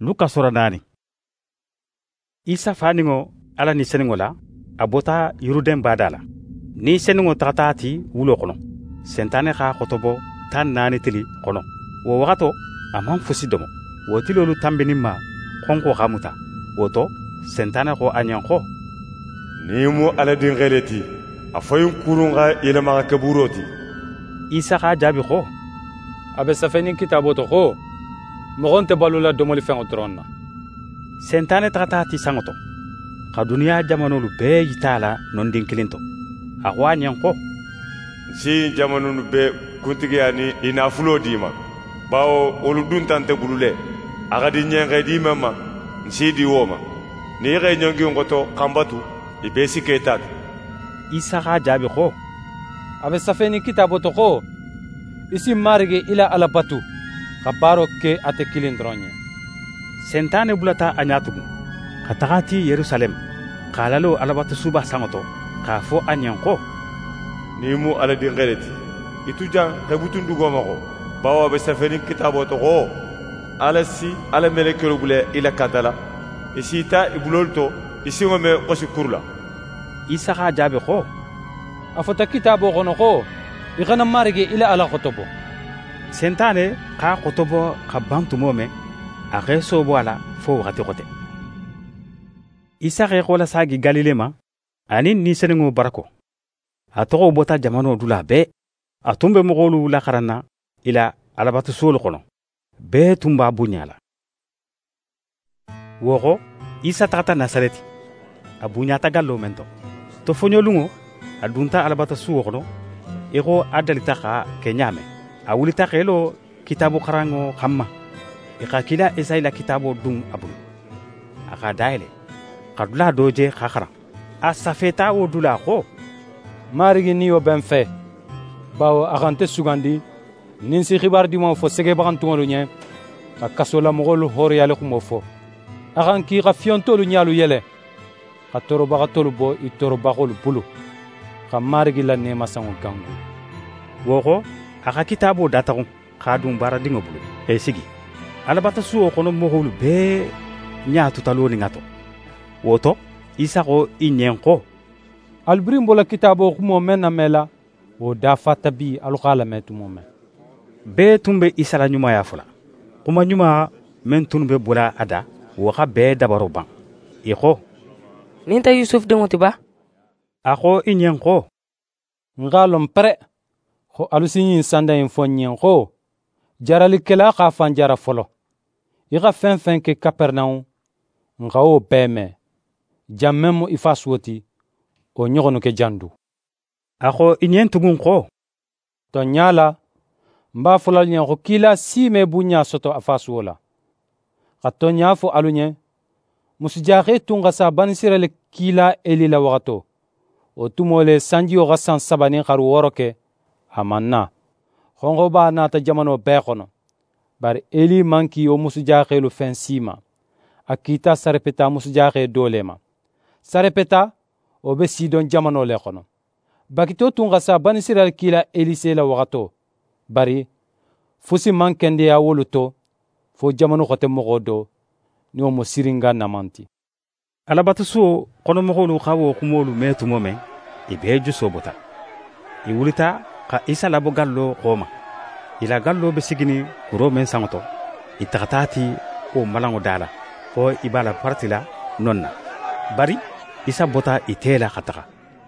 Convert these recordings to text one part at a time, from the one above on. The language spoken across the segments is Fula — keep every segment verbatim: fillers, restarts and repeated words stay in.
Luka sura naani. Isa faningo ala ni seningo la abota yuruden badala. Ni seningo tatati wulo kono. Sentane ka kotobo tan naani tili kono. Wo wakato amam fusi domo. Wo tilolu tambinima konko kamuta. Woto sentane ko anyanko. Ni mu ala dingeleti afoyin kurunga ilama kaburoti. Isa ka jabi ko. Abe safenin kitabo to ko. Mogonte balula domoli fengo tronna. Sentane tatati sangoto. Ka dunia jamanolu be yitala nondin kilinto. Akwa nyanko. Si jamanolu be kuntigiyani inafulo dima. Bawo olu dun tante bulule. Agadi nyenga di mama. Nsi di woma. Ni re nyongi ngoto kambatu ibesi ketat. Isa ka jabi ko. Abe safeni kitabo to ko. Isi marige ila alabatu. Kabaro ke ate kilindronye. Sentane bulata anyatugu. Katagati Yerusalem. Kalalo alabatu suba sangoto. Kafo anyanko. Nimu ala dingeleti. Itu jang kebutundu gomako. Bawa be safeni kitabo to ko. Ala si ala melekero bule ila kadala. Isi ta ibulolto isi ngome kosi kurla. Isa ka jabe ko. Afota kitabo kono ko. Ikana marige ila ala kotobo. Sentane ka kotobo ka bantu mome a reso boala fo wakati kote. Isa ke kola sagi Galilema ani ni seningo barako. A togo bota jamano dula be a tumbe mogolu la karana ila alabatu solo kono. Be tumba bunyala. Woko Isa tata Nasareti. A bunyata gallo mento. To fonyo lungo a dunta alabatu suo kono. Ego adalita ka kenyame. A wulita kelo kitabu karango hamma. Ika kila esay la kitabu dung abulu. Aka daile. Kadula doje kakara. A safeta o dula ko. Marigi niyo benfe. Bawo akante sugandi. Ninsi khibar di mo fo sege bakantungolu nye. Ka kasola mogolu hori yale kumofo. Akan ki ka fiontolu nyalu yele. Ka toro baka tolu bo i toro bakolu bulu. Ka marigi la nema sango gangu. Woko aka kitabo datagon kadum bara dingo bulu e sigi alabata suo kono mogolu be nyaatu taloni ngato woto Isa ko inyenko albrim bola kitabo ko mo mena mela o da fatabi alqala metu mo men be tumbe Isa la nyuma ya fula kuma nyuma men tunbe bola ada wo ka be dabaro ban iko ninta Yusuf de motiba ako inyenko ngalom pre ko alusinyin sanda infonyen ko jarali kela ka fanjara folo iga fen fen ke Kapernaum nga o beme jammemo ifaswoti o nyogonu ke jandu ako inyen tugun ko to nyala mba fulal nyen ko kila sime bunya soto afaswola kato nyafo alunye musujake tunga sa banisirele kila elila wakato o tumole sanji o gasan sabani karu woroke amanna hongo ba na ta jamano bekono bar eli manki o musujake lu fensima akita sarepeta musujake dolema sarepeta o be sidon jamano le kono bakito tunga sa banisirel kila elise la wakato bari fusi mankende ya woluto fo jamano khote mogodo ni o musiringa namanti alabatu so kono mogolu khawo kumolu metu mome ibeju sobota iwulita ka Isa labo gallo koma ila gallo be sigini kuro men sangoto itakatati o malango dala ko ibala partila nonna bari Isa bota itela khataka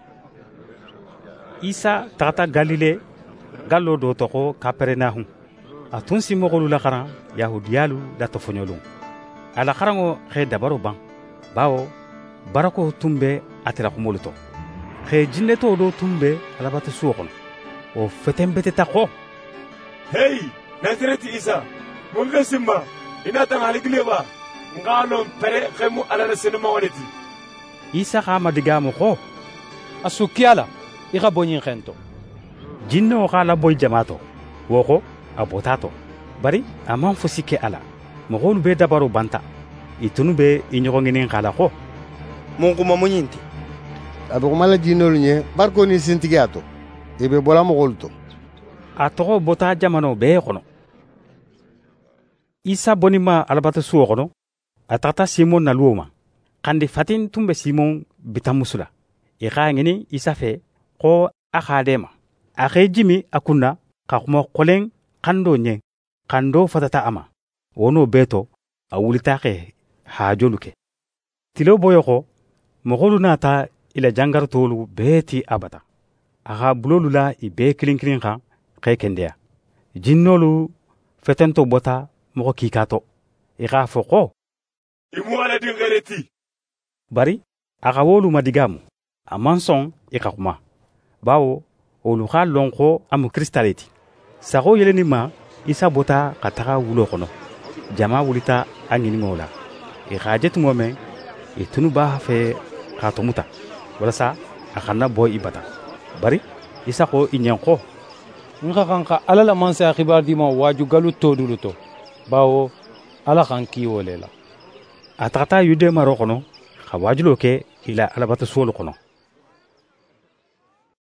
Isa tata Galile gallo do toko Kapernaum atunsi mogolu la khara yahudiyalu da to fonyolum ala kharango khe dabaro ban bawo barako tumbe atira kumoluto khe jinneto do tumbe alabata suokon o fetembete tako Hey Nasareti Isa munga simma ina ta haligleba ngalo pere khemu ala rasuluma waleti Isa kama digamo ko asukiala iga bonyin khento jinno khala boy jamato woko abotato bari amam fosike ala mogolu be dabaro banta itunu be inyogonginen khala ko mon kuma munyinti abe kumala jinolu nye barko ni sintigato ibe bola mogolto atogo bota jamano be kono Isa bonima alabata suo kono a tagata simon naluwo ma kandi fatin tun be simon bitamusu la i xa ŋini isa fe xo a xade ma a xe jimi a kunna xa xuma xolen xando ɲen xando fatata a ma wono beto a wulita xe hajolu ke tilo boyo xo moxolu nata i la jangarutolu bee ti a bata a xa bulolu la i bee kilin kilin xan xe kendeya jinnolu fetento bota moxo kiika to i x'a fo xo i mu ala dinxere ti bari a xa wolu madigamu a man sɔn i xa xuma bawo wolu x'a lɔn xo a mu kirista le ti saxo yeleni ma isa bota xa taxa wulo xono jama wulita a ŋininŋo la i x'a je tumo men i tunu b'a fe xa tomuta walasa a xanna bɔ i bata bari isa xo i ɲen xo n xa xan xa ala la mansaya xibaar dima waaju galu todulu to bawo ala xan kiwo le la a taxata yude maro xono xa waajulo ke i la alabata suwolu xono